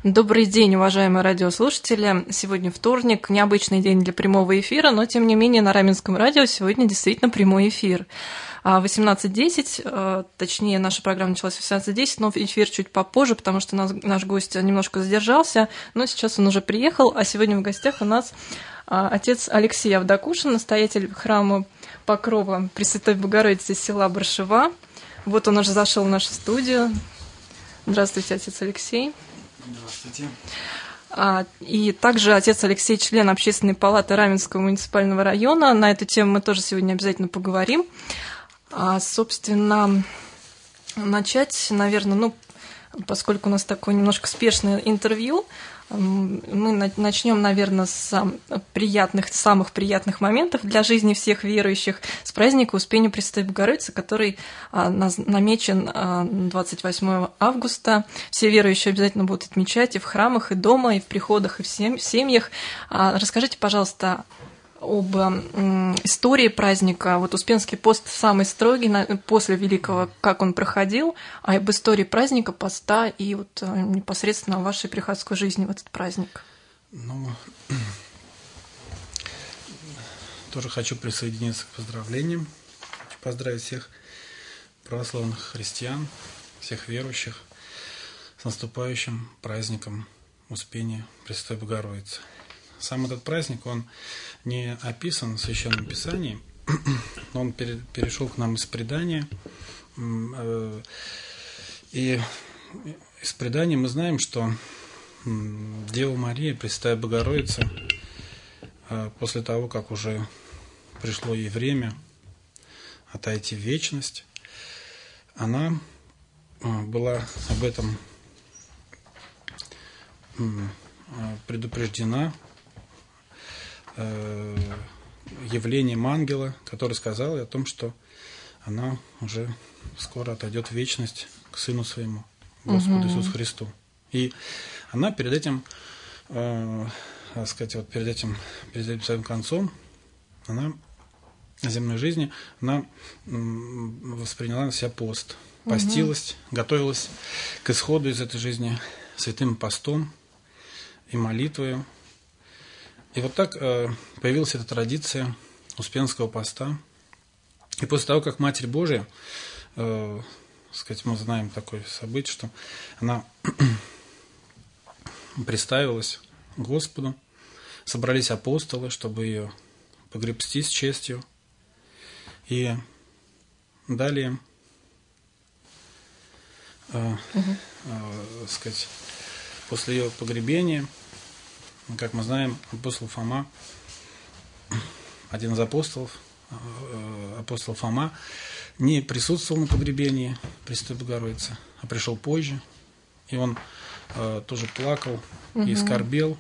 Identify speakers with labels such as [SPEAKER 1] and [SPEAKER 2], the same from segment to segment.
[SPEAKER 1] Добрый день, уважаемые радиослушатели. Сегодня вторник, необычный день для прямого эфира, но тем не менее на Раменском радио сегодня действительно прямой эфир. 18:10, точнее, наша программа началась в 18:10, но эфир чуть попозже, потому что наш гость немножко задержался, но сейчас он уже приехал, а сегодня в гостях у нас отец Алексей Авдокушин, настоятель храма Покрова Пресвятой Богородицы села Баршева. Вот он уже зашел в нашу студию. Здравствуйте, отец Алексей.
[SPEAKER 2] Здравствуйте.
[SPEAKER 1] И также отец Алексей, член Общественной палаты Раменского муниципального района. На эту тему мы тоже сегодня обязательно поговорим. Собственно, начать, наверное, поскольку у нас такое немножко спешное интервью, мы начнем, наверное, с самых приятных моментов для жизни всех верующих, с праздника Успения Пресвятой Богородицы, который намечен 28 августа. Все верующие обязательно будут отмечать и в храмах, и дома, и в приходах, и в семьях. Расскажите, пожалуйста, об истории праздника. Вот Успенский пост самый строгий после Великого, как он проходил, а об истории праздника, поста и вот непосредственно о вашей приходской жизни в этот праздник.
[SPEAKER 2] Тоже хочу присоединиться к поздравлениям. Хочу поздравить всех православных христиан, всех верующих с наступающим праздником Успения Пресвятой Богородицы. Сам этот праздник, он не описан в Священном Писании, но он перешел к нам из предания. И из предания мы знаем, что Дева Мария, Пресвятая Богородица, после того, как уже пришло ей время отойти в вечность, она была об этом предупреждена явлением ангела, который сказал о том, что она уже скоро отойдет в вечность к Сыну Своему, Господу Иисусу Христу. И она перед этим, перед своим концом, она на земной жизни, она восприняла на себя пост, постилась, готовилась к исходу из этой жизни святым постом и молитвою. И вот так появилась эта традиция Успенского поста. И после того, как Матерь Божия, мы знаем такое событие, что она представилась Господу, собрались апостолы, чтобы ее погребсти с честью. И далее, после ее погребения, как мы знаем, апостол Фома, один из апостолов, апостол Фома, не присутствовал на погребении Пресвятой Богородицы, а пришел позже, и он тоже плакал и скорбел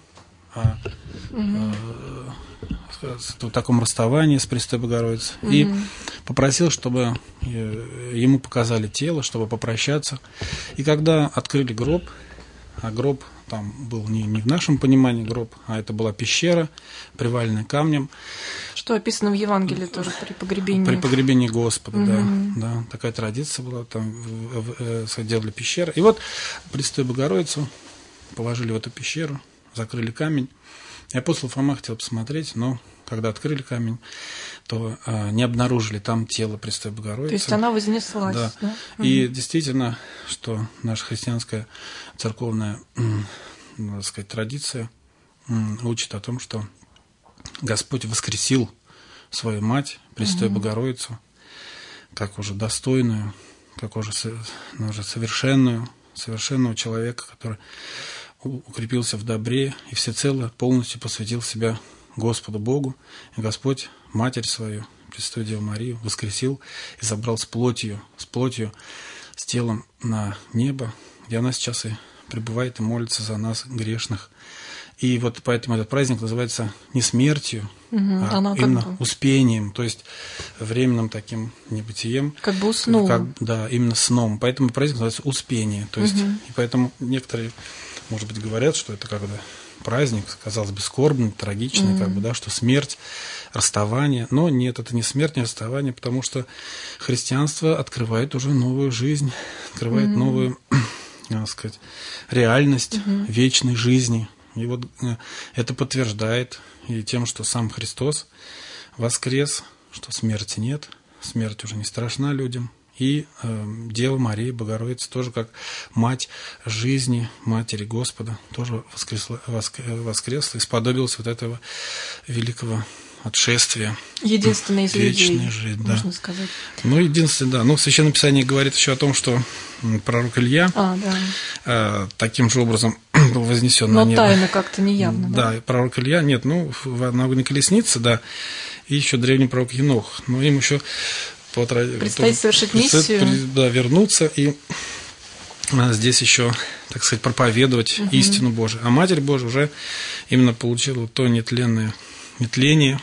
[SPEAKER 2] в таком расставании с Пресвятой Богородицей, и попросил, чтобы ему показали тело, чтобы попрощаться. И когда открыли гроб, а гроб там был не в нашем понимании гроб, а это была пещера, приваленная камнем.
[SPEAKER 1] Что описано в Евангелии тоже при погребении.
[SPEAKER 2] При погребении Господа, да. Такая традиция была, там делали пещеры. И вот Пресвятую Богородицу положили в эту пещеру, закрыли камень. И апостол Фома хотел посмотреть, но когда открыли камень, то не обнаружили там тело Пресвятой Богородицы.
[SPEAKER 1] То есть она вознеслась.
[SPEAKER 2] Да. И действительно, что наша христианская церковная, надо сказать, традиция учит о том, что Господь воскресил свою мать, Пресвятую Богородицу, как уже достойную, как уже совершенного человека, который укрепился в добре и всецело полностью посвятил себя Господу Богу. И Господь Матерь свою, Пресвятую Деву Марию, воскресил и забрал с плотью, с телом на небо, где она сейчас и пребывает и молится за нас, грешных. И вот поэтому этот праздник называется не смертью, а именно успением, то есть временным таким небытием.
[SPEAKER 1] Как бы уснула.
[SPEAKER 2] Да, именно сном. Поэтому праздник называется Успение. То есть, и поэтому некоторые, может быть, говорят, что это как бы праздник, казалось бы, скорбный, трагичный, что смерть, расставание. Но нет, это не смерть, не расставание, потому что христианство открывает уже новую жизнь, открывает новую так сказать, реальность вечной жизни. И вот это подтверждает и тем, что сам Христос воскрес, что смерти нет, смерть уже не страшна людям. И Дева Мария, Богородица, тоже как мать жизни, матери Господа, тоже воскресла и сподобилась вот этого великого отшествия.
[SPEAKER 1] Единственный из людей,
[SPEAKER 2] жизнь,
[SPEAKER 1] можно сказать.
[SPEAKER 2] Ну, единственное, да. Ну, в Священном Писании говорит еще о том, что пророк Илья таким же образом был вознесен на небо.
[SPEAKER 1] Но тайно как-то неявно, да?
[SPEAKER 2] Да, пророк Илья, нет, ну, на колеснице, да, и еще древний пророк Енох. Но им еще
[SPEAKER 1] предстоит совершить миссию.
[SPEAKER 2] Да, вернуться и здесь еще, так сказать, проповедовать истину Божию. А Матерь Божия уже именно получила то нетленное нетление,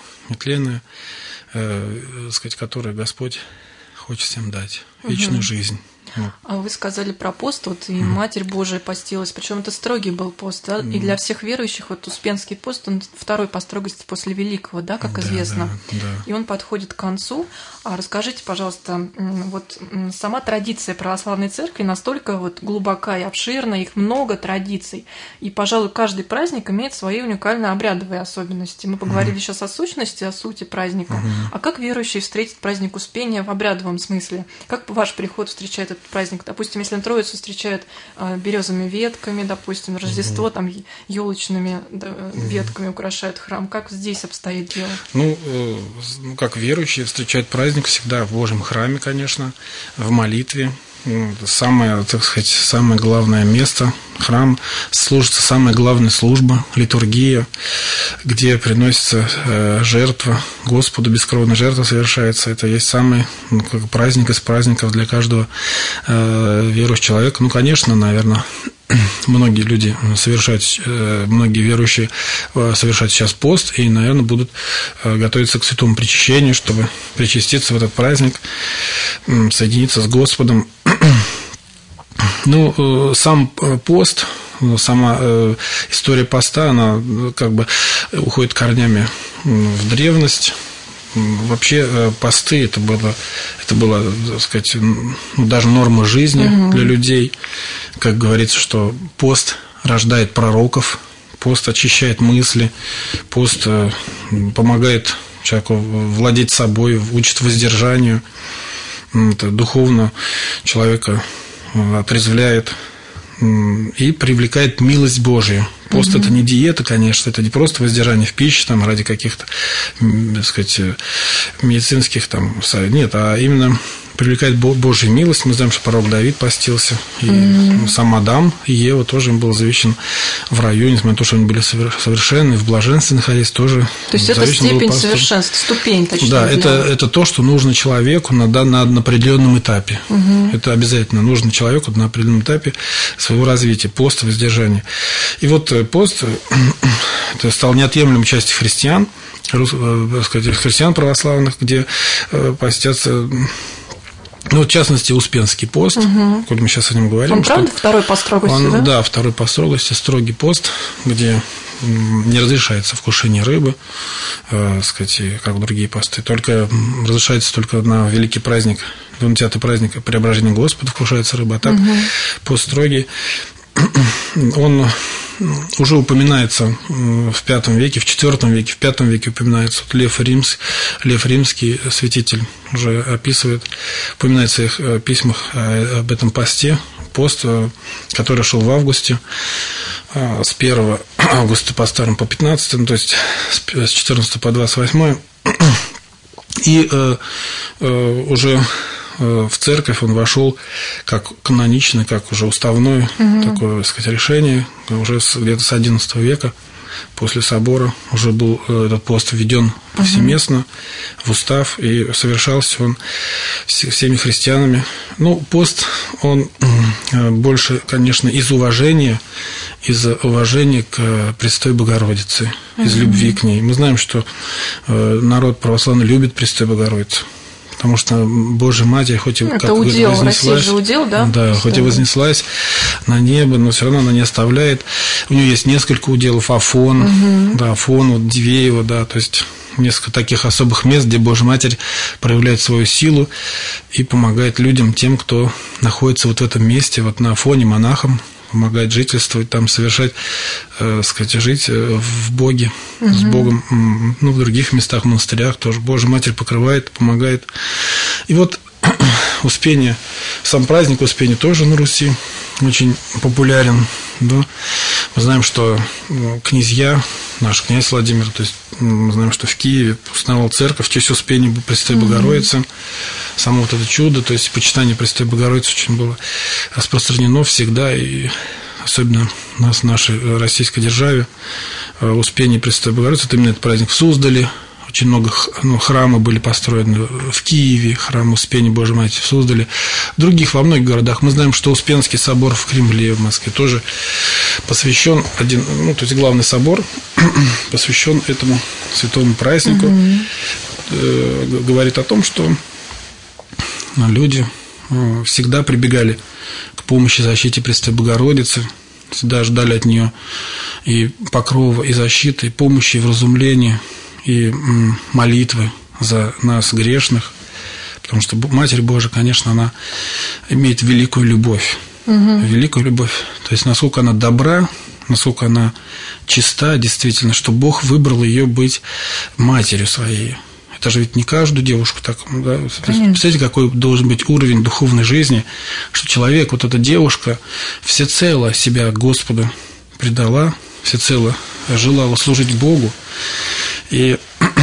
[SPEAKER 2] сказать, которое Господь хочет всем дать, вечную жизнь.
[SPEAKER 1] А вы сказали про пост, вот и Матерь Божия постилась, причем это строгий был пост, да? И для всех верующих вот Успенский пост, он второй по строгости после Великого, да, как известно.
[SPEAKER 2] Да.
[SPEAKER 1] И он подходит к концу. А расскажите, пожалуйста, вот сама традиция православной церкви настолько вот глубока и обширна, их много традиций, и, пожалуй, каждый праздник имеет свои уникальные обрядовые особенности. Мы поговорили сейчас о сущности, о сути праздника. А как верующие встретят праздник Успения в обрядовом смысле? Как ваш приход встречает этот праздник? Допустим, если на Троицу встречают березовыми ветками, допустим, Рождество там елочными ветками украшают храм. Как здесь обстоит дело?
[SPEAKER 2] Ну, как верующие встречают праздник всегда в Божьем храме, конечно, в молитве. Самое, так сказать, самое главное место, храм, служится самая главная служба, литургия, где приносится жертва Господу, бескровная жертва совершается. Это есть самый праздник из праздников для каждого верующего человека. Ну, конечно, наверное, многие люди многие верующие совершают сейчас пост и, наверное, будут готовиться к святому причащению, чтобы причаститься в этот праздник, соединиться с Господом. Ну, сам пост, сама история поста, она как бы уходит корнями в древность. Вообще посты это было, так сказать, даже норма жизни для людей. Как говорится, что пост рождает пророков, пост очищает мысли, пост помогает человеку владеть собой, учит воздержанию, это духовно человека отрезвляет и привлекает милость Божию. Пост это не диета, конечно, это не просто воздержание в пище там, ради каких-то, так сказать, медицинских там, нет, а именно привлекает Божью милость. Мы знаем, что пророк Давид постился, и сам Адам и Ева тоже им был завещен в раю, несмотря на то, что они были совершенны, в блаженстве находились тоже.
[SPEAKER 1] То есть это степень совершенства, ступень, точнее.
[SPEAKER 2] Да, это то, что нужно человеку на определенном этапе. Это обязательно нужно человеку на определенном этапе своего развития, поста, воздержания. И вот пост это стал неотъемлемой частью христиан, христиан православных, где постятся. Ну, в частности, Успенский пост, коль мы сейчас о нем говорим.
[SPEAKER 1] Он, правда, второй по строгости, да?
[SPEAKER 2] Да, второй по строгости, строгий пост, где не разрешается вкушение рыбы, сказать, как другие посты. Разрешается только на великий праздник, 20-й праздник Преображения Господа вкушается рыба, а так пост строгий. Он уже упоминается в V веке, в IV веке, в V веке упоминается. Вот Лев Римский, святитель, уже упоминает в своих письмах об этом посте. Пост, который шел в августе, с 1 августа по старому по 15, то есть с 14 по 28. И уже в церковь он вошел как каноничный, как уже уставное такое, так сказать, решение. Уже где-то с XI века, после собора, уже был этот пост введен повсеместно в устав, и совершался он всеми христианами. Ну, пост, он больше, конечно, из уважения к Пресвятой Богородице, из любви к ней. Мы знаем, что народ православный любит Пресвятую Богородицу, потому что Божья Матерь, хоть и как вознеслась,
[SPEAKER 1] удел, да?
[SPEAKER 2] Да, хоть и вознеслась на небо, но все равно она не оставляет. У нее есть несколько уделов: Афон, да, Афон, вот Дивеево, да, то есть несколько таких особых мест, где Божья Матерь проявляет свою силу и помогает людям, тем, кто находится вот в этом месте, вот на Афоне, монахам, помогает жительствовать там, совершать, жить в Боге, с Богом, в других местах, в монастырях тоже. Божья Матерь покрывает, помогает. И вот Успение, сам праздник Успения тоже на Руси очень популярен. Да? Мы знаем, что князья, наш князь Владимир, то есть мы знаем, что в Киеве установил церковь в честь Успения Пресвятой Богородицы. Само вот это чудо, то есть почитание Пресвятой Богородицы очень было распространено всегда, и особенно у нас в нашей российской державе Успение Пресвятой Богородицы, это именно этот праздник в Суздале. Очень много храмов были построены в Киеве, храм Успения Божьей Матери в Суздале, в других, во многих городах. Мы знаем, что Успенский собор в Кремле, в Москве, тоже посвящен то есть главный собор посвящен этому святому празднику. Говорит о том, что люди всегда прибегали к помощи и защите Пресвятой Богородицы, всегда ждали от нее и покрова, и защиты, и помощи, и вразумления, и молитвы за нас, грешных, потому что Матерь Божия, конечно, она имеет великую любовь, великую любовь, то есть насколько она добра, насколько она чиста, действительно, что Бог выбрал ее быть матерью своей. Это же ведь не каждую девушку так, да? Представляете, какой должен быть уровень духовной жизни, что человек, вот эта девушка, всецело себя Господу предала, всецело желала служить Богу, и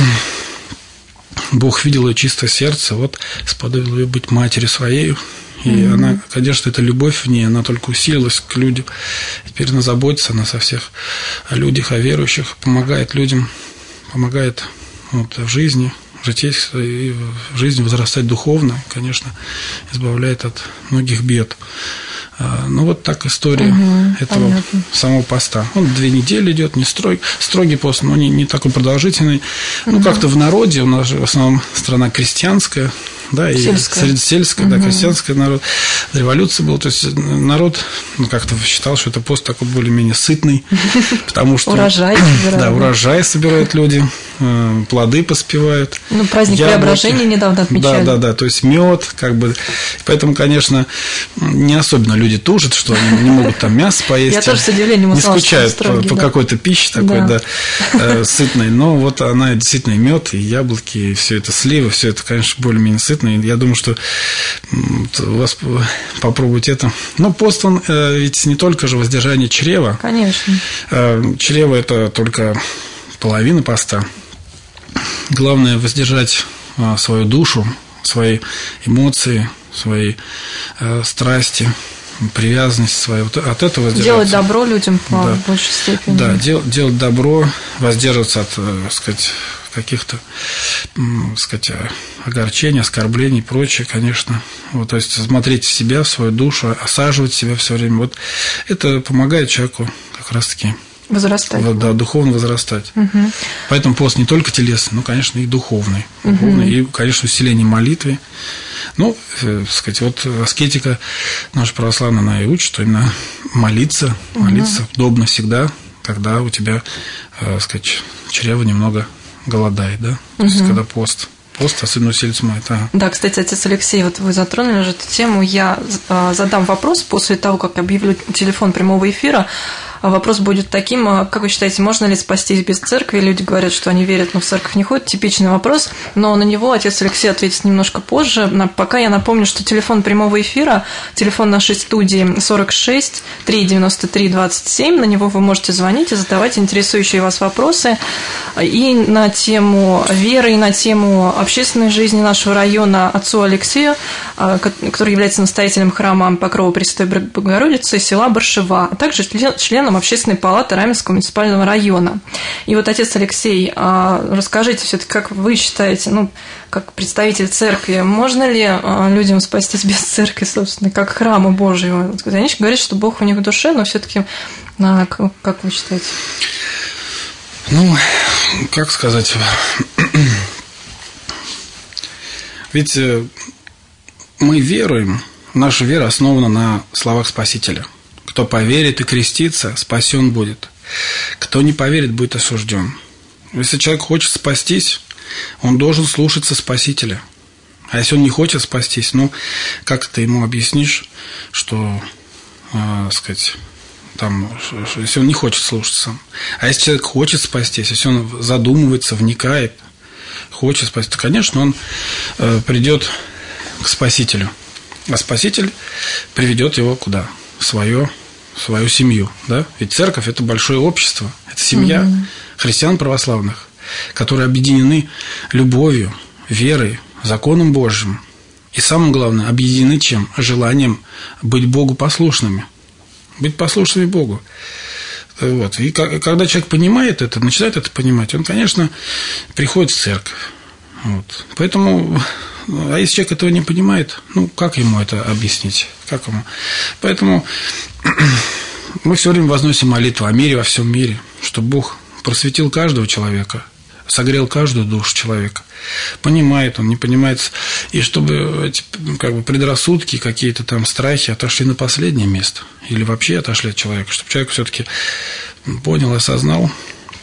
[SPEAKER 2] Бог видел ее чистое сердце, вот сподобил ее быть матерью своей. И она, конечно, эта любовь в ней, она только усилилась к людям. Теперь она заботится, она со всех о людях, о верующих, помогает людям, помогает в жизни, и в жизни возрастать духовно, конечно, избавляет от многих бед. Ну, вот так история этого самого поста. Он 2 недели идет, не строгий пост, но не такой продолжительный. Ну, как-то в народе, у нас же в основном страна крестьянская, да, и сельская, да, крестьянская народ. Революция была, то есть народ как-то считал, что это пост такой более-менее сытный, потому что
[SPEAKER 1] урожай собирают.
[SPEAKER 2] Да, урожай собирают люди, плоды поспевают.
[SPEAKER 1] Ну, праздник Преображения недавно отмечали.
[SPEAKER 2] Да, то есть мед, как бы. Поэтому, конечно, не особенно люди тужат, что они не могут там мясо поесть.
[SPEAKER 1] Я тоже с удивлением узнала,
[SPEAKER 2] не скучают по какой-то пище такой, да, сытной. Но вот она действительно и мед, и яблоки, и все это сливы, все это, конечно, более-менее сытно. Я думаю, что у вас попробовать это. Но пост, он ведь не только же воздержание чрева.
[SPEAKER 1] Конечно.
[SPEAKER 2] Чрево – это только половина поста. Главное – воздержать свою душу, свои эмоции, свои страсти, привязанность свою. От этого воздержаться.
[SPEAKER 1] Делать добро людям в большей степени.
[SPEAKER 2] Да, делать добро, воздерживаться от, каких-то, огорчений, оскорблений и прочее, конечно. Вот, то есть смотреть в себя, в свою душу, осаживать себя все время. Вот это помогает человеку как раз-таки
[SPEAKER 1] возрастать.
[SPEAKER 2] Да, духовно возрастать. Поэтому пост не только телесный, но, конечно, и духовный. И, конечно, усиление молитвы. Ну, вот аскетика наша православная, она и учит, что именно молиться удобно всегда, когда у тебя, чрево немного голодает, да? То есть, когда пост, особенно усилится молитва.
[SPEAKER 1] Да, кстати, отец Алексей, вот вы затронули же эту тему. Я задам вопрос после того, как объявлю телефон прямого эфира. Вопрос будет таким: как вы считаете, можно ли спастись без церкви? Люди говорят, что они верят, но в церковь не ходят. Типичный вопрос, но на него отец Алексей ответит немножко позже. Пока я напомню, что телефон прямого эфира, телефон нашей студии 46 393 27, на него вы можете звонить и задавать интересующие вас вопросы и на тему веры, и на тему общественной жизни нашего района отцу Алексею, который является настоятелем храма Покрова Пресвятой Богородицы села Баршева, а также членом Общественной палаты Раменского муниципального района. И вот, отец Алексей, расскажите все-таки, как вы считаете, как представитель церкви, можно ли людям спастись без церкви, собственно, как храма Божьего? Они говорят, что Бог у них в душе, но все-таки, как вы считаете?
[SPEAKER 2] Как сказать? Ведь мы веруем, наша вера основана на словах Спасителя. Кто поверит и крестится, спасен будет. Кто не поверит, будет осужден. Если человек хочет спастись, он должен слушаться Спасителя. А если он не хочет спастись, ну, как ты ему объяснишь, что, сказать, там, если он не хочет слушаться. А если человек хочет спастись, если он задумывается, вникает, хочет спастись, то, конечно, он придет к Спасителю. А Спаситель приведет его куда? В свою семью. Да? Ведь церковь – это большое общество, это семья христиан православных, которые объединены любовью, верой, законом Божьим. И самое главное, объединены чем? Желанием быть Богу послушными. Быть послушными Богу. Вот. И когда человек понимает это, начинает это понимать, он, конечно, приходит в церковь. Вот. Поэтому, а если человек этого не понимает, ну, как ему это объяснить? Как ему? Поэтому мы все время возносим молитву о мире во всем мире, чтобы Бог просветил каждого человека, согрел каждую душу человека. Понимает он, не понимает. И чтобы эти предрассудки, какие-то там страхи отошли на последнее место. Или вообще отошли от человека. Чтобы человек все-таки понял, осознал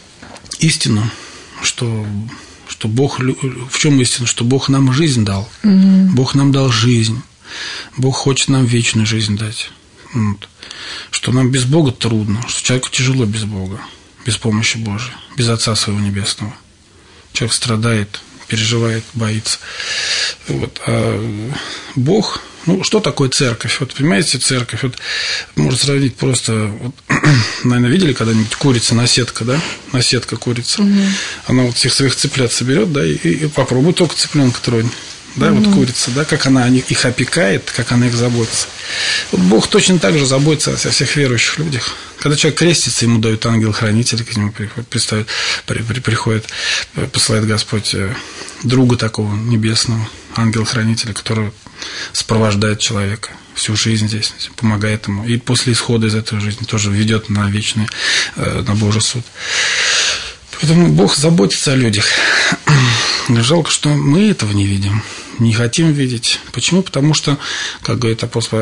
[SPEAKER 2] истину, что Бог... В чем истина? Что Бог нам жизнь дал. Бог нам дал жизнь. Бог хочет нам вечную жизнь дать. Вот. Что нам без Бога трудно. Что человеку тяжело без Бога. Без помощи Божией. Без Отца Своего Небесного. Человек страдает, переживает, боится. Вот. А Бог, ну, что такое церковь? Вот, понимаете, церковь, вот, можно сравнить просто, вот, наверное, видели когда-нибудь курица, наседка, да? Наседка курица. Она вот всех своих цыплят соберет, да, и попробует только цыпленка тронь. Да, вот курица, да, как она их опекает, как она их заботится. Вот Бог точно так же заботится о всех верующих людях. Когда человек крестится, ему дают ангел-хранитель, к нему приходит, посылает Господь друга такого небесного, ангела-хранителя, который сопровождает человека всю жизнь здесь, помогает ему. И после исхода из этой жизни тоже ведет на вечный, на Божий суд. Поэтому Бог заботится о людях. Жалко, что мы этого не видим, не хотим видеть. Почему? Потому что, как говорит апостол,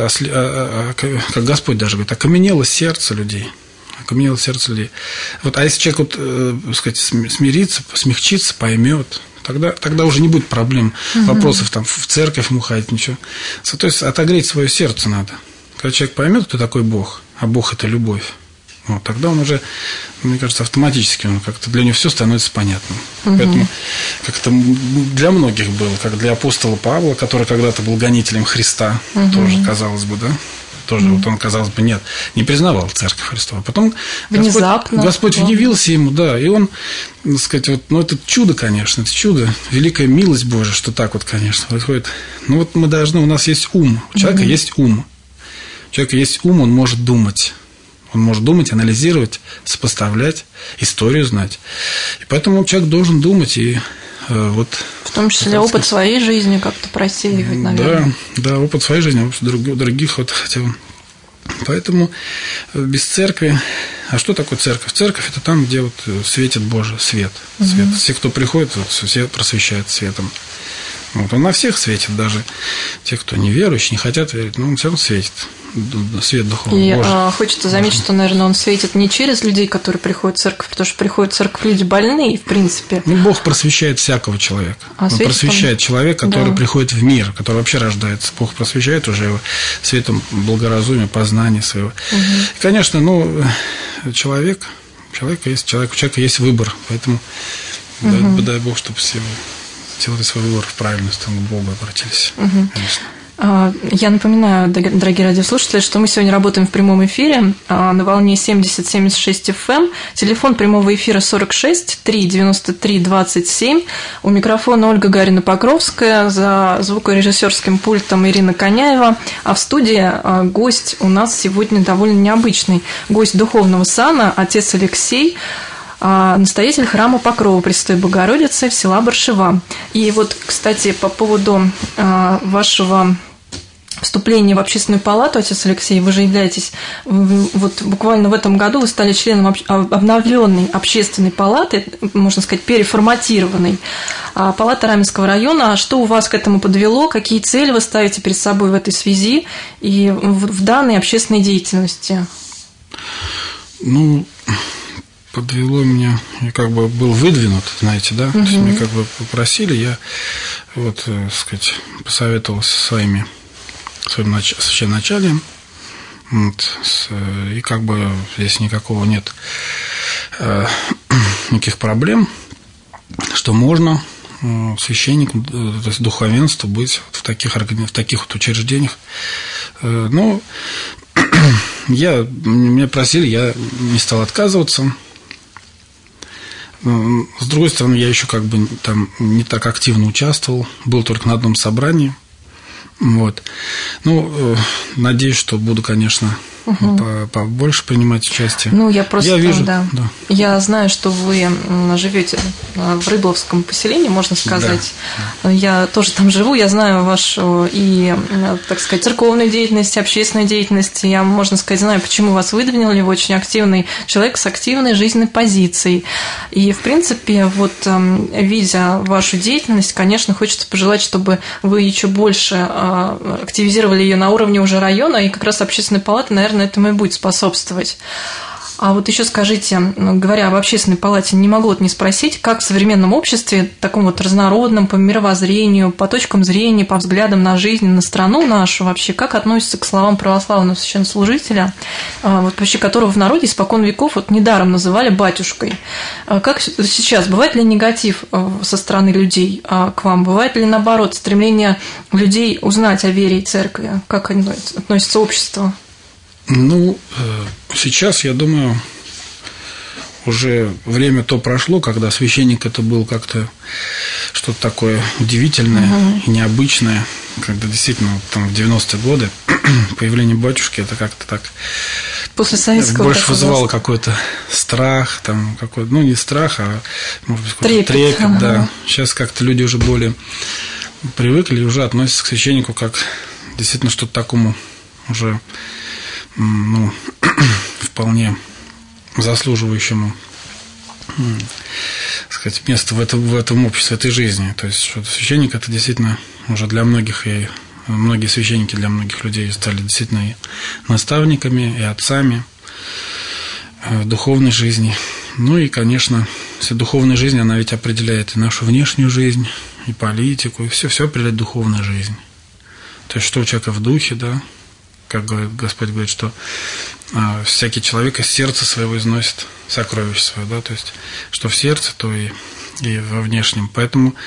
[SPEAKER 2] как Господь даже говорит, окаменело сердце людей. Окаменело сердце людей. Вот, а если человек, вот, сказать, смирится, смягчится, поймет, тогда уже не будет проблем, вопросов там в церковь ему ходить, ничего. То есть отогреть свое сердце надо. Когда человек поймет, кто такой Бог, а Бог – это любовь. Вот, тогда он уже, мне кажется, автоматически как-то для него все становится понятным. Поэтому как-то для многих было, как для апостола Павла, который когда-то был гонителем Христа, тоже, казалось бы, да, тоже вот он, казалось бы, не признавал церковь Христову. Потом Господь явился ему, да, и он, так сказать, вот, ну, это чудо, конечно, это чудо, великая милость Божия, что так вот, конечно, происходит. Ну, вот мы должны, у нас есть ум, у человека есть ум. У человека есть ум, он может думать. Он может думать, анализировать, сопоставлять, историю знать. И поэтому человек должен думать и вот...
[SPEAKER 1] В том числе опыт своей жизни как-то просеивать, наверное.
[SPEAKER 2] Да, опыт своей жизни, опыт других вот хотя бы. Поэтому без церкви... А что такое церковь? Церковь – это там, где вот светит Божий свет. Все, кто приходит, вот, все просвещают светом. Вот, он на всех светит, даже те, кто не верующие, не хотят верить, но он все равно светит. Свет духовный.
[SPEAKER 1] И хочется заметить, что, наверное, он светит не через людей, которые приходят в церковь, потому что приходят в церковь люди больные, в принципе.
[SPEAKER 2] Ну, Бог просвещает всякого человека. Он просвещает человека, который приходит в мир, который вообще рождается. Бог просвещает уже его светом благоразумия, познания своего. И, конечно, ну, у человека есть выбор, поэтому дай Бог, чтобы все сделали свой выбор в правильность, к Богу обратились. Конечно.
[SPEAKER 1] Я напоминаю, дорогие радиослушатели, что мы сегодня работаем в прямом эфире на волне 70-76 FM. Телефон прямого эфира 46 3 93 27. У микрофона Ольга Гарина-Покровская, за звукорежиссерским пультом Ирина Коняева. А в студии гость у нас сегодня довольно необычный. Гость духовного сана, отец Алексей, настоятель храма Покрова Пресвятой Богородицы в села Баршева. И вот, кстати, по поводу вашего вступления в общественную палату, отец Алексей, вы же являетесь, вот буквально в этом году вы стали членом обновленной общественной палаты, можно сказать, переформатированной палаты Раменского района. А что у вас к этому подвело? Какие цели вы ставите перед собой в этой связи и в данной общественной деятельности?
[SPEAKER 2] Ну, подвело меня, я как бы был выдвинут, знаете, да, то есть меня как бы попросили, я вот, так сказать, посоветовался со своим священноначалием, вот, и как бы здесь никакого нет никаких проблем, что можно священником, то есть духовенству быть в таких вот учреждениях. Но меня просили, я не стал отказываться. С другой стороны, я еще как бы там не так активно участвовал, был только на одном собрании. Вот. Ну, надеюсь, что буду, конечно, побольше принимать участие.
[SPEAKER 1] Ну, я просто,
[SPEAKER 2] вижу,
[SPEAKER 1] да. Я знаю, что вы живете в Рыбловском поселении, можно сказать. Да. Я тоже там живу, я знаю вашу и, так сказать, церковную деятельность, общественную деятельность. Я, можно сказать, знаю, почему вас выдвинули. Вы очень активный человек с активной жизненной позицией. И, в принципе, вот видя вашу деятельность, конечно, хочется пожелать, чтобы вы еще больше активизировали ее на уровне уже района, и как раз общественная палата, наверное, этому и будет способствовать. А вот еще скажите, говоря об общественной палате, не могу не спросить, как в современном обществе, таком вот разнородном по мировоззрению, по точкам зрения, по взглядам на жизнь, на страну нашу вообще, как относится к словам православного священнослужителя, вот вообще которого в народе испокон веков вот недаром называли батюшкой. Как сейчас, бывает ли негатив со стороны людей к вам? Бывает ли, наоборот, стремление людей узнать о вере и церкви? Как относится общество?
[SPEAKER 2] Ну, сейчас, я думаю, уже время то прошло, когда священник это был как-то что-то такое удивительное и необычное, когда действительно вот, там, в 90-е годы появление батюшки это как-то так
[SPEAKER 1] после советского
[SPEAKER 2] больше вызывало какой-то страх, там, какой-то, ну, не страх, а может быть какой-то трепет, да. Сейчас как-то люди уже более привыкли и уже относятся к священнику как действительно что-то такому уже, ну, вполне заслуживающему, сказать, места в этом обществе, в этой жизни. То есть, что священник это действительно уже для многих, и многие священники для многих людей стали действительно и наставниками, и отцами в духовной жизни. Ну и, конечно, вся духовная жизнь, она ведь определяет и нашу внешнюю жизнь, и политику, и все определяет духовная жизнь. То есть, что у человека в духе, да, как Господь говорит, что всякий человек из сердца своего износит сокровище свое, да, то есть, что в сердце, то и во внешнем. Поэтому,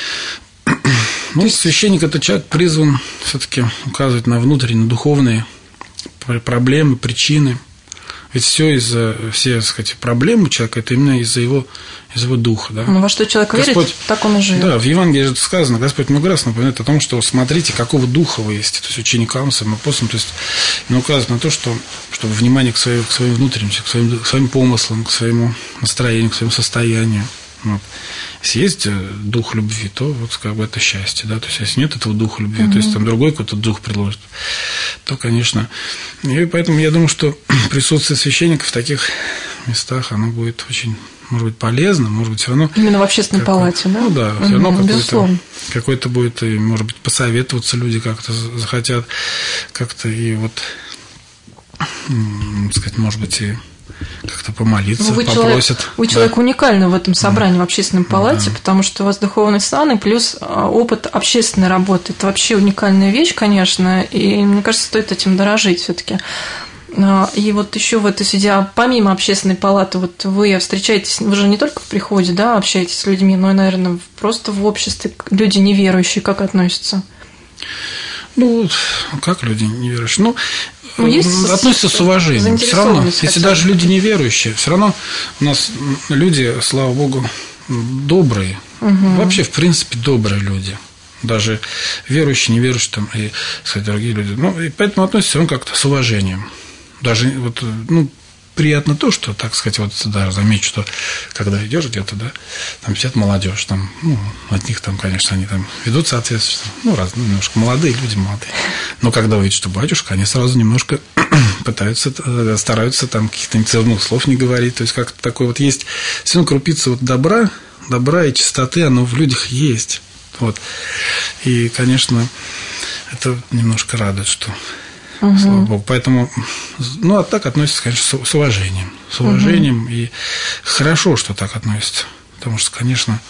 [SPEAKER 2] ну, священник – это человек призван все-таки указывать на внутренние, на духовные проблемы, причины. Ведь все так сказать, проблемы человека – это именно из-за его духа. Да?
[SPEAKER 1] Ну, во что человек верит, так он и живет. Да,
[SPEAKER 2] в Евангелии же сказано, Господь много раз напоминает о том, что смотрите, какого духа вы есть, то есть ученикам, своим апостолам, то есть указывает на то, чтобы внимание к своим внутренним, к своим помыслам, к своему настроению, к своему состоянию. Вот. Если есть дух любви, то вот как бы это счастье, да, то есть если нет этого духа любви, то есть там другой какой-то дух предложит, то, конечно, и поэтому я думаю, что присутствие священника в таких местах, оно будет очень, может быть, полезно, может быть, все равно... Именно
[SPEAKER 1] в общественной палате, да?
[SPEAKER 2] Ну да, все равно какой-то будет, и, может быть, посоветоваться люди как-то захотят, как-то и вот, сказать, может быть, и как-то помолиться, попросят.
[SPEAKER 1] Вы человек уникальный в этом собрании в общественной палате, потому что у вас духовный сан и плюс опыт общественной работы. Это вообще уникальная вещь, конечно, и мне кажется, стоит этим дорожить все-таки. И вот еще в этой связи, помимо общественной палаты, вот вы встречаетесь, вы же не только в приходе, да, общаетесь с людьми, но и, наверное, просто в обществе люди неверующие, как относятся?
[SPEAKER 2] Ну, как люди неверующие? Ну, относятся с уважением. Все равно, если даже люди неверующие, все равно у нас люди, слава Богу, добрые. Вообще, в принципе, добрые люди. Даже верующие, неверующие там, и, кстати, другие люди. Ну, и поэтому относятся все равно как-то с уважением. Даже вот, ну, приятно то, что, так сказать, вот даже замечу, что когда идешь где-то, да, там сидят молодежь, там, ну, от них там, конечно, они там ведут соответственно, ну, немножко молодые люди, молодые. Но когда увидят, что батюшка, они сразу немножко стараются там каких-то нецензурных слов не говорить. То есть как-то такое вот есть, все равно крупица вот добра и чистоты, оно в людях есть. Вот. И, конечно, это немножко радует, что Слава Богу. Поэтому, а так относятся, конечно, с уважением. С уважением. И хорошо, что так относятся. Потому что, конечно...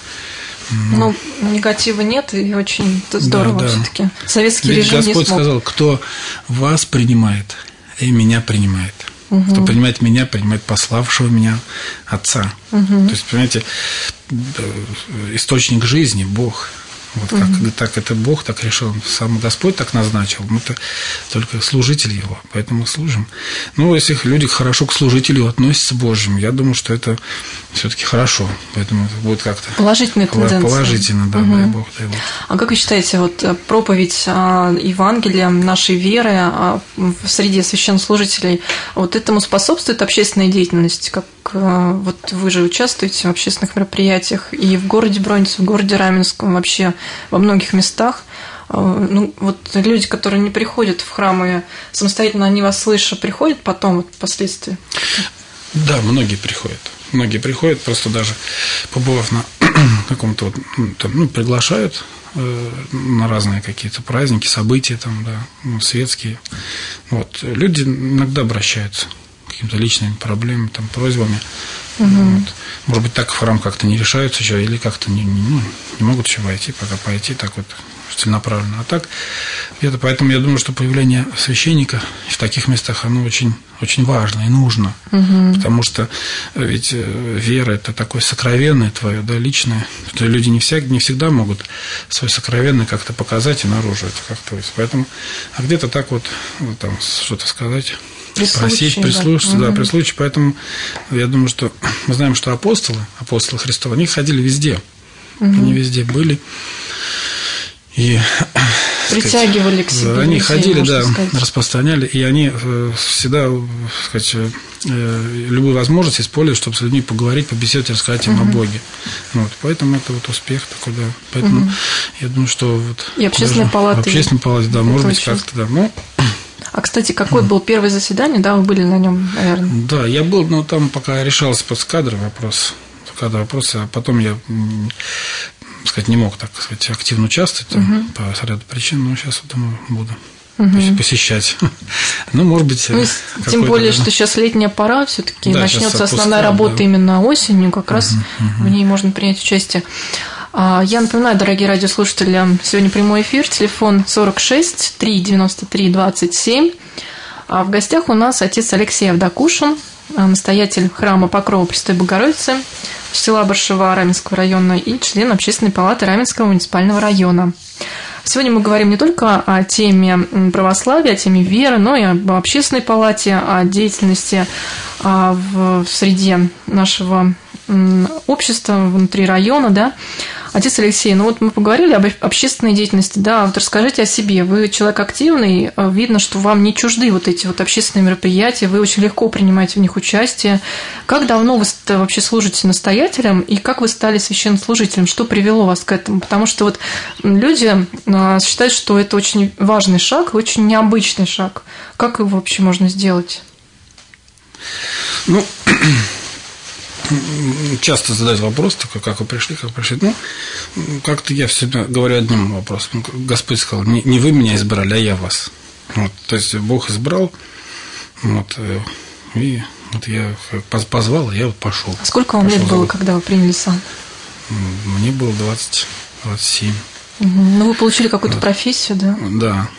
[SPEAKER 1] негатива нет, и очень здорово все-таки. Советский
[SPEAKER 2] Ведь
[SPEAKER 1] режим
[SPEAKER 2] Господь
[SPEAKER 1] не смог.
[SPEAKER 2] сказал, кто вас принимает, и меня принимает. Кто принимает меня, принимает пославшего меня Отца. То есть, понимаете, источник жизни, Бог. Вот так это Бог так решил, сам Господь так назначил. Мы-то только служитель Его, поэтому служим. Если люди хорошо к служителю относятся Божьему, я думаю, что это все-таки хорошо. Поэтому это будет как-то
[SPEAKER 1] положительная тенденция.
[SPEAKER 2] Положительно, да, дай Бог, дай Бог.
[SPEAKER 1] А как вы считаете, проповедь Евангелия нашей веры в среде священнослужителей, этому способствует общественная деятельность? Как вы же участвуете в общественных мероприятиях и в городе Броннице, в городе Раменском, вообще во многих местах. Люди, которые не приходят в храмы самостоятельно, они вас слыша, приходят потом, впоследствии?
[SPEAKER 2] Да, многие приходят, просто даже побывав на каком-то, приглашают на разные какие-то праздники, события, светские. Люди иногда обращаются к каким-то личными проблемами, просьбами. Может быть, так в храм как-то не решаются еще, или как-то не могут еще войти, пока пойти так целенаправленно. А так, где-то поэтому я думаю, что появление священника в таких местах, оно очень, очень важно и нужно. Потому что ведь вера – это такое сокровенное твое, личное. Люди не всегда могут свое сокровенное как-то показать и наружу это как-то. Поэтому, а где-то так что-то сказать. Просить, прислушаться, при случае. Поэтому я думаю, что мы знаем, что апостолы Христовы, они ходили везде. Они везде были. И
[SPEAKER 1] притягивали к себе.
[SPEAKER 2] Они
[SPEAKER 1] людей,
[SPEAKER 2] ходили,
[SPEAKER 1] сказать.
[SPEAKER 2] распространяли, и они всегда, любую возможность используют, чтобы с людьми поговорить, побеседовать, рассказать им о Боге. Поэтому это успех такой, да. Поэтому я думаю, что
[SPEAKER 1] и общественная палата.
[SPEAKER 2] Общественная палата, да, может быть, как-то, да.
[SPEAKER 1] А, кстати, какое было первое заседание, вы были на нем, наверное? Да,
[SPEAKER 2] я был, но там пока решался кадровый вопрос, а потом я, не мог, активно участвовать по ряду причин, но сейчас, думаю, буду посещать. Может быть...
[SPEAKER 1] тем более, что сейчас летняя пора, все-таки начнется основная работа именно осенью, как раз в ней можно принять участие. Я напоминаю, дорогие радиослушатели, сегодня прямой эфир, телефон 46 393 27. А в гостях у нас отец Алексей Авдокушин, настоятель храма Покрова Престой Богородицы, села Баршева Раменского района и член Общественной палаты Раменского муниципального района. Сегодня мы говорим не только о теме православия, о теме веры, но и об общественной палате, о деятельности в среде нашего общества, внутри района, Отец Алексей, мы поговорили об общественной деятельности, расскажите о себе. Вы человек активный, видно, что вам не чужды эти общественные мероприятия, вы очень легко принимаете в них участие. Как давно вы вообще служите настоятелем, и как вы стали священнослужителем? Что привело вас к этому? Потому что люди считают, что это очень важный шаг, очень необычный шаг. Как его вообще можно сделать?
[SPEAKER 2] Часто задают вопрос такой, как вы пришли. Как-то я всегда говорю одним вопросом. Господь сказал, не вы меня избрали, а я вас. То есть Бог избрал, и я позвал, и я пошел.
[SPEAKER 1] Сколько вам лет было, когда вы приняли сан?
[SPEAKER 2] Мне было 27.
[SPEAKER 1] Вы получили какую-то профессию, да?
[SPEAKER 2] Да.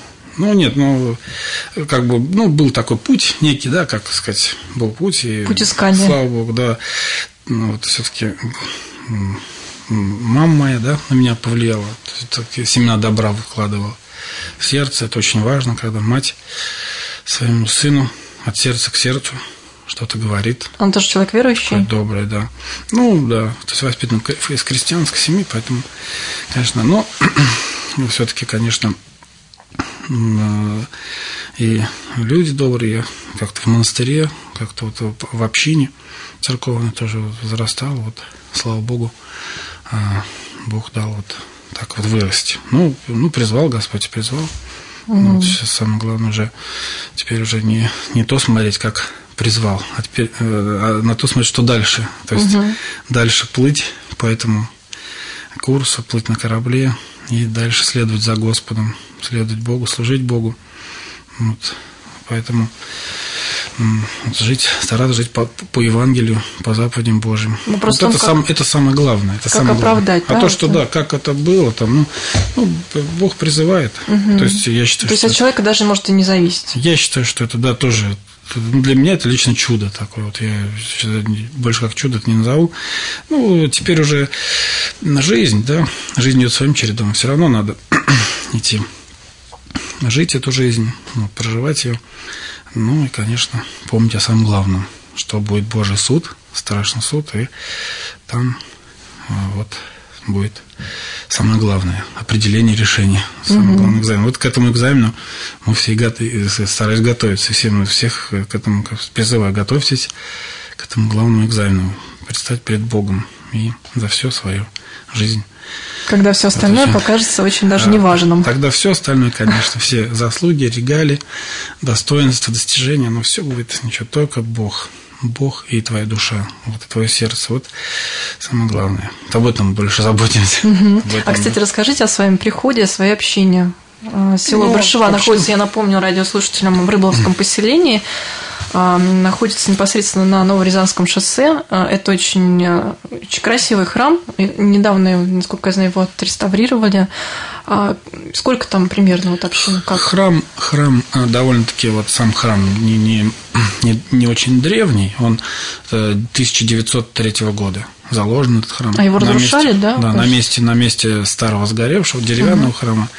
[SPEAKER 2] Был такой путь некий, был путь.
[SPEAKER 1] Путь искания.
[SPEAKER 2] Слава Богу, да. Все-таки мама моя, на меня повлияла. Семена добра выкладывала в сердце. Это очень важно, когда мать своему сыну от сердца к сердцу что-то говорит.
[SPEAKER 1] Он тоже человек верующий?
[SPEAKER 2] Добрый, да. То есть воспитан из крестьянской семьи, поэтому, конечно, все-таки, конечно, и люди добрые, как-то в монастыре, как-то в общине церковной тоже возрастал, слава Богу, Бог дал так вырасти. Призвал Господь, призвал. Сейчас самое главное теперь уже не то смотреть, как призвал, а теперь на то смотреть, что дальше. То есть дальше плыть по этому курсу, плыть на корабле и дальше следовать за Господом, следовать Богу, служить Богу. поэтому стараться жить по Евангелию, по заповедям Божьим.
[SPEAKER 1] Вот
[SPEAKER 2] это самое главное. Это
[SPEAKER 1] как
[SPEAKER 2] самое
[SPEAKER 1] оправдать,
[SPEAKER 2] главное. А то, что как это было, там, Бог призывает. То есть я считаю,
[SPEAKER 1] то есть от человека даже может и не зависеть.
[SPEAKER 2] Я считаю, что это тоже. Для меня это лично чудо такое. Вот я больше как чудо это не назову. Теперь уже жизнь, да, жизнь идет своим чередом. Все равно надо идти, жить эту жизнь, проживать ее. И, конечно, помнить о самом главном, что будет Божий суд, страшный суд, и там будет самое главное – определение решения, самый главный экзамен. Вот к этому экзамену мы все старались готовиться, всех к этому призываю: готовьтесь к этому главному экзамену, предстать перед Богом и за всю свою жизнь.
[SPEAKER 1] Когда все остальное покажется очень даже неважным.
[SPEAKER 2] Тогда все остальное, конечно, все заслуги, регалии, достоинства, достижения, но все будет ничего, только Бог. Бог и твоя душа, и твое сердце. Вот самое главное. Об этом больше заботимся.
[SPEAKER 1] А, кстати, расскажите о своем приходе, о своей общине. Село Баршева находится, я напомню радиослушателям, в Рыболовском поселении. Находится непосредственно на Новорязанском шоссе. Это очень красивый храм. Недавно, насколько я знаю, его отреставрировали. Сколько там примерно общин?
[SPEAKER 2] Храм довольно-таки, сам храм не очень древний. Он 1903 года заложен, этот храм.
[SPEAKER 1] А его разрушали, да?
[SPEAKER 2] Да, на месте старого сгоревшего деревянного храма.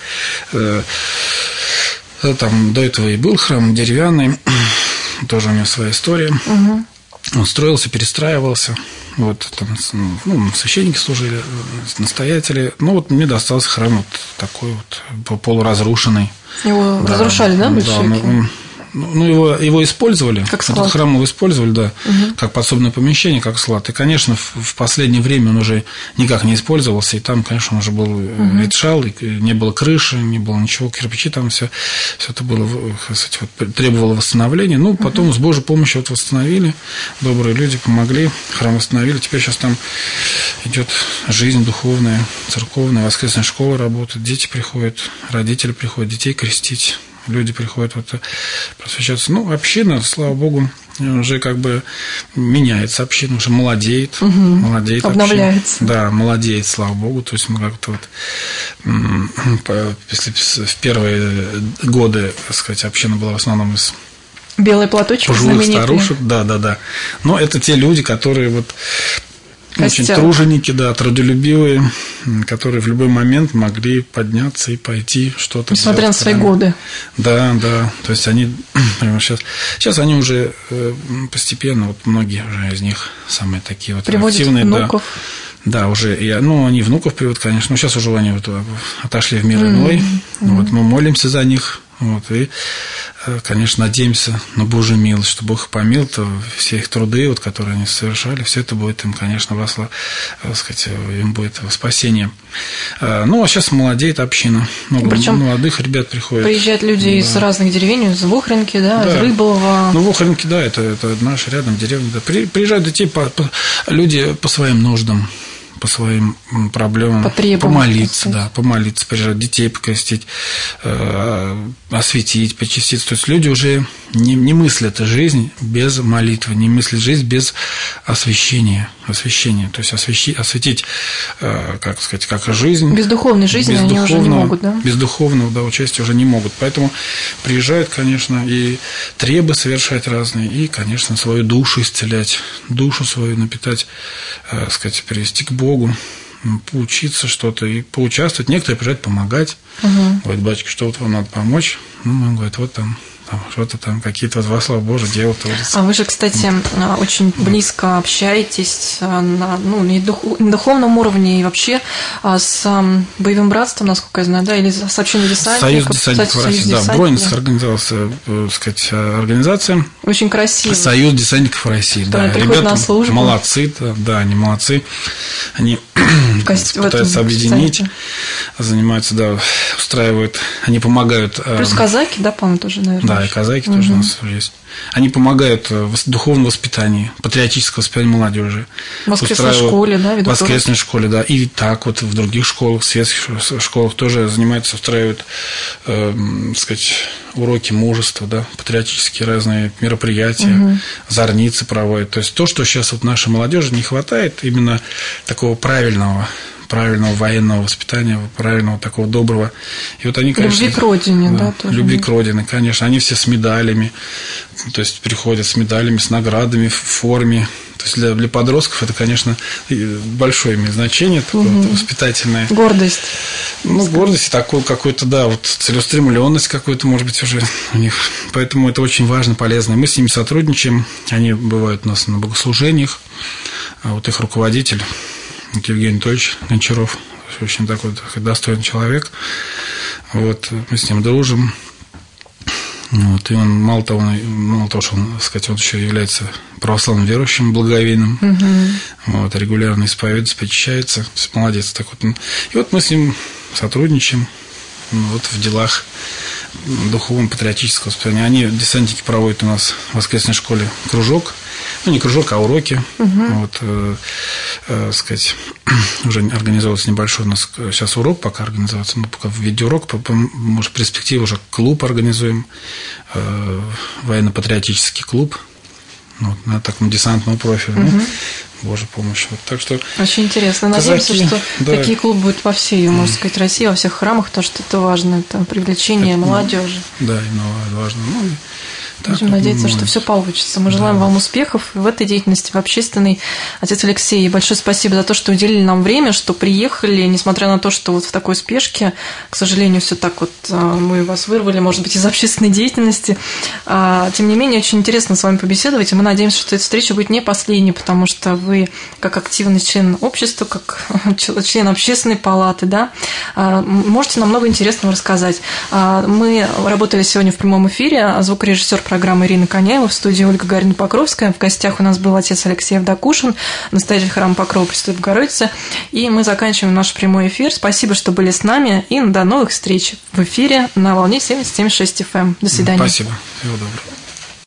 [SPEAKER 2] Там до этого и был храм деревянный. Тоже у него своя история. Он строился, перестраивался. Там священники служили, настоятели. Мне достался храм такой полуразрушенный.
[SPEAKER 1] Его разрушали, да, большевики?
[SPEAKER 2] Его использовали.
[SPEAKER 1] Как склад.
[SPEAKER 2] Этот храм его использовали, да, как подсобное помещение, как склад. И, конечно, в последнее время он уже никак не использовался. И там, конечно, он уже был ветшал, и не было крыши, не было ничего, кирпичи там все это было, требовало восстановления. Потом с Божьей помощью восстановили. Добрые люди помогли, храм восстановили. Теперь сейчас там идет жизнь духовная, церковная, воскресная школа работает, дети приходят, родители приходят детей крестить. Люди приходят просвещаться. Община, слава Богу, уже меняется община, уже молодеет. Молодеет
[SPEAKER 1] обновляется.
[SPEAKER 2] Община. Да, молодеет, слава Богу. То есть мы как-то если в первые годы, так сказать, община была в основном из
[SPEAKER 1] белые платочки
[SPEAKER 2] пожилых старушек. Да. Но это те люди, которые очень труженики, да, трудолюбивые, которые в любой момент могли подняться и пойти что-то
[SPEAKER 1] сделать. Несмотря на свои годы.
[SPEAKER 2] Да. То есть они сейчас они уже постепенно, многие уже из них самые такие
[SPEAKER 1] приводят
[SPEAKER 2] активные.
[SPEAKER 1] Внуков.
[SPEAKER 2] Да, уже они внуков приводят, конечно. Но сейчас уже они отошли в мир иной. Мы молимся за них. И, конечно, надеемся на Божью милость, что Бог их помилует, то все их труды, которые они совершали, все это будет им, конечно, им будет спасение. А сейчас молодеет община. Много молодых ребят приходят.
[SPEAKER 1] Приезжают люди из разных деревень, из Вохринки, из Рыболова.
[SPEAKER 2] Вохринки, да, это наши рядом деревни. Да. Приезжают люди по своим нуждам, по своим проблемам, помолиться, приезжать, детей покрестить, осветить, почистить. То есть люди уже не мыслят жизнь без молитвы, не мыслят жизнь без освящения. То есть осветить, как жизнь.
[SPEAKER 1] Без духовной жизни они уже не могут, да?
[SPEAKER 2] Без духовного участия уже не могут. Поэтому приезжают, конечно, и требы совершать разные, и, конечно, свою душу исцелять, душу свою напитать, привести к Богу, поучиться что-то и поучаствовать. Некоторые приезжают помогать. Говорят: батюшка, что вам надо помочь? Мы говорят: что-то там, какие-то во славу Божию дело творится.
[SPEAKER 1] А вы же, кстати, очень близко общаетесь на духовном уровне и вообще с боевым братством, насколько я знаю, да, или с общиной десантников.
[SPEAKER 2] Союз десантников России, да, в Бронинск организовался, организация.
[SPEAKER 1] Очень красиво.
[SPEAKER 2] Союз десантников России, да.
[SPEAKER 1] Ребята на службу.
[SPEAKER 2] Молодцы, они молодцы. Они пытаются объединить, занимаются, устраивают, они помогают.
[SPEAKER 1] Плюс казаки, да, по-моему, тоже, наверное.
[SPEAKER 2] Да, Да, и казаки тоже у нас есть. Они помогают в духовном воспитании, патриотическом воспитании молодежи.
[SPEAKER 1] В воскресной школе, да, ведут
[SPEAKER 2] в воскресной школе, да. И так вот в других школах, светских школах тоже занимаются, устраивают, сказать, уроки мужества, да, патриотические разные мероприятия, зорницы проводят. То есть то, что сейчас вот нашей молодежи не хватает, именно такого правильного военного воспитания, правильного такого доброго. И вот они, конечно,
[SPEAKER 1] любви к родине, да, тоже.
[SPEAKER 2] Любви к родине, конечно. Они все с медалями, то есть приходят с медалями, с наградами в форме. То есть для подростков это, конечно, большое имеет значение, такое воспитательное.
[SPEAKER 1] Гордость.
[SPEAKER 2] Ну, гордость, такой какой-то, да, вот целеустремленность какой-то, может быть, уже у них. Поэтому это очень важно, полезно. Мы с ними сотрудничаем. Они бывают у нас на богослужениях. А вот их руководитель Евгений Анатольевич Гончаров, очень такой достойный человек. Вот, мы с ним дружим. Вот, и он, мало того, что он, так сказать, он еще является православным верующим, благоговейным. Вот, регулярно исповедуется, причащается. Молодец такой. И вот мы с ним сотрудничаем вот, в делах духовного патриотического воспитания. Они, десантники, проводят у нас в воскресной школе кружок. Ну, не кружок, а уроки. Вот, сказать, уже организовывается небольшой у нас сейчас урок, пока организовывается, мы пока в видеоурок, может, в перспективе уже клуб организуем, военно-патриотический клуб, вот, на таком десантном профиле. Божьей помощи. Вот, так что
[SPEAKER 1] очень интересно. Надеемся, что такие клубы будут во всей, можно сказать, России, во всех храмах, потому что это важно, это привлечение молодежи.
[SPEAKER 2] Да, именно важно. Ну,
[SPEAKER 1] будем надеяться, что все получится. Мы желаем вам успехов в этой деятельности, в общественной. Отец Алексей, большое спасибо за то, что уделили нам время, что приехали, несмотря на то, что вот в такой спешке, к сожалению, все так вот мы вас вырвали, может быть, из общественной деятельности. Тем не менее, очень интересно с вами побеседовать, и мы надеемся, что эта встреча будет не последней, потому что вы, как активный член общества, как член общественной палаты, да, можете нам много интересного рассказать. Мы работали сегодня в прямом эфире, звукорежиссер программы Ирина Коняева, в студии Ольга Гарина-Покровская. В гостях у нас был отец Алексей Евдокушин, настоятель храма Покрова Пресвятой Богородицы. И мы заканчиваем наш прямой эфир. Спасибо, что были с нами. И до новых встреч в эфире на волне 70,76 FM. До свидания.
[SPEAKER 2] Спасибо. Всего доброго.